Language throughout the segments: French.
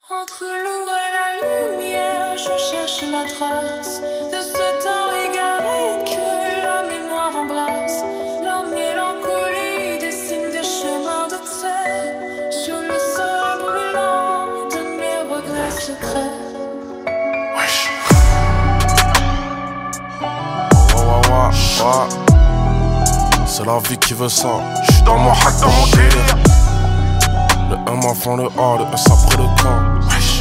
Entre l'ombre et la lumière, je cherche la trace de ce temps égaré que la mémoire embrasse. La mélancolie dessine des chemins de terre sur le sol brûlant de mes regrets secrets. Wesh. C'est la vie qui veut ça. J'suis dans mon hack, dans mon délire. Le M avant le A, le S après le K. Wesh.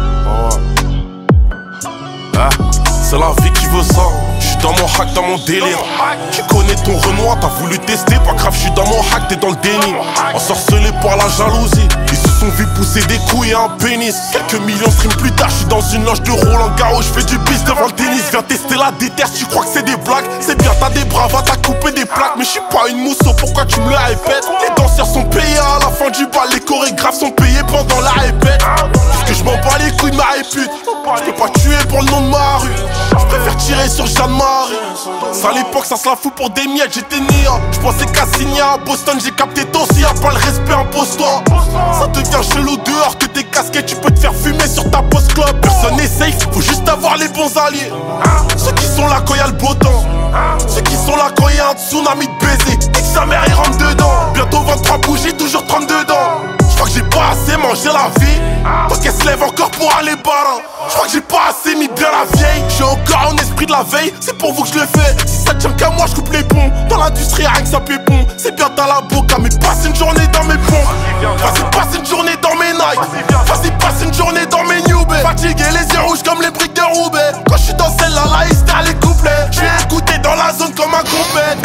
C'est la vie qui veut ça. J'suis dans mon hack, dans mon délire. Tu connais ton Renoir, t'as voulu tester. Pas grave, j'suis dans mon hack, t'es dans le déni. Ensorcelé par la jalousie. Ils se sont vus pousser des couilles et un pénis. Quelques millions stream plus tard, j'suis dans une loge de Roland Garros. J'fais du bis devant le tennis. Viens tester la déterre, tu crois que c'est des blagues. C'est bien, t'as des bravas, t'as coupé des plaques. Mais j'suis pas une mousseau, pourquoi tu me le répètes? Les danseurs sont payés à la fin du bal. Les chorégraphes sont payés pendant la répète. Puisque je m'en bats les couilles de ma répute. J'peux pas tuer pour le nom de ma rue. J'préfère tirer sur Jeanne-Marie. Ça à l'époque, ça se la fout pour des miettes. J'étais né, j'pensais qu'à signer à Boston. J'ai capté ton si y'a pas le respect, impose-toi. Ça devient chelou dehors que tes casquettes. Tu peux te faire fumer sur ta post club. Personne n'est safe, faut juste avoir les bons alliés. Ceux qui sont là quand y'a le beau temps. Ceux qui sont là quand y'a un tsunami de baiser. Dès que sa mère il rentre dedans. Bientôt 23 bougies, toujours 32 dents. J'crois que j'ai pas assez mangé la vie. Tant qu'elle se lève encore pour aller barin. J'crois que j'ai pas assez mis bien la vieille. J'ai encore un esprit de la veille, c'est pour vous que je le fais. Si ça tient qu'à moi, j'coupe les ponts. Dans l'industrie, rien que ça fait bon. C'est bien t'as la boca, mais passe une journée dans mes ponts. Vas-y, passe une journée dans mes Nike. Vas-y, passe une journée dans mes New Bay. Fatigué, les yeux rouges comme les briques de Roubaix. Quand j'suis dans celle-là, la hystère, les couplets. J'vais écouter dans la zone comme un compète.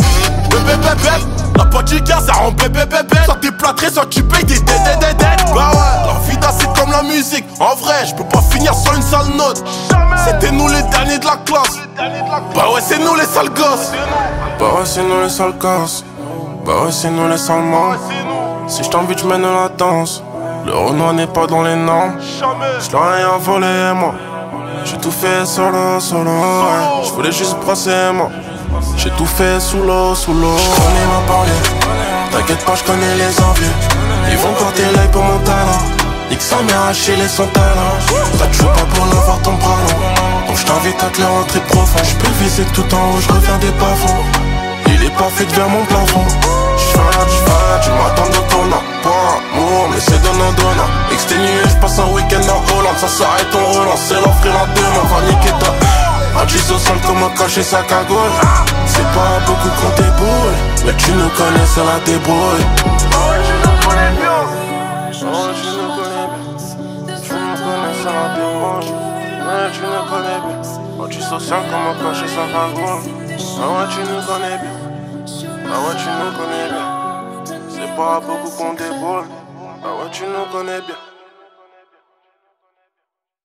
La bodyguard ça rend bébé. Soit t'es plâtré, soit tu payes des dead. Bah ouais, la vida c'est comme la musique. En vrai, je peux pas finir sur une sale note. C'était nous les derniers de la classe. Bah ouais, c'est nous les sales gosses. Bah ouais, c'est nous les sales gosses. Bah ouais, c'est nous les sales morts. Si j't'invite, j'mène la danse. Le Renoir n'est pas dans les normes. J'l'aurais rien volé, moi. J'ai tout fait solo, ouais. J'voulais juste brasser, moi. J'ai tout fait sous l'eau. J'connais ma banlieue. T'inquiète pas, j'connais les envieux. Ils vont porter l'œil pour mon talent. Nique sa mère à chier son talent. T'as toujours pas pour l'avoir ton bras long. Donc j't'invite à te le rentrer profond. J'peux viser tout en haut, j'reviens des bas-fonds. Il est pas fait vers mon plafond. J'fais, tu m'attends de ton nom. Pour amour, mais c'est donnant. Exténué, j'passe un week-end en Hollande. Ça s'arrête, on relance, c'est l'offre et la demande. Va niquer ta... Un au sol, comment cacher sa cagoule. C'est pas beaucoup qu'on déboule, mais tu nous connais, c'est la débrouille. Tu nous connais bien. Tu nous connais bien. Tu nous connais, c'est la débrouille. Tu nous connais bien. Antisocial, comment cacher sa cagoule. Tu nous connais bien. Tu nous connais bien. C'est pas beaucoup qu'on déboule. Tu nous connais bien.